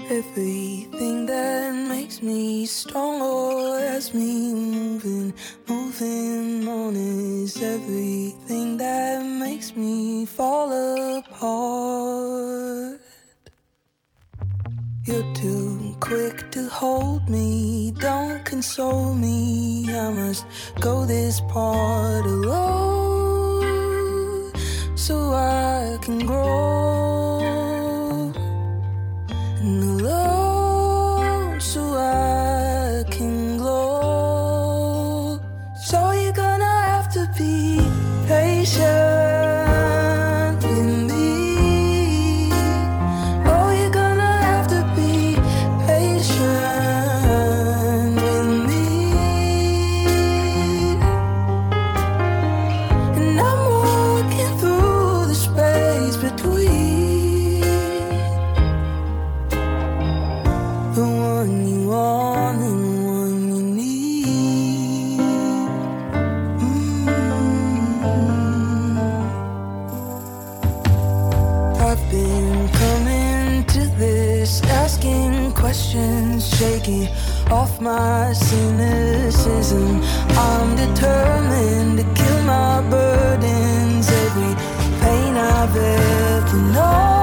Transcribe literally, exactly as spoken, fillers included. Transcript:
Everything that makes me strong or has me moving, moving on is everything that makes me fall apart. You're too quick to hold me, don't console me. I must go this part alone so I can grow. And alone so I can glow. So you're gonna have to be patient with me. Oh, you're gonna have to be patient with me. And I'm walking through the space between the one you want and the one you need. Mm-hmm. I've been coming to this, asking questions, shaking off my cynicism. I'm determined to kill my burdens, every pain I've ever known.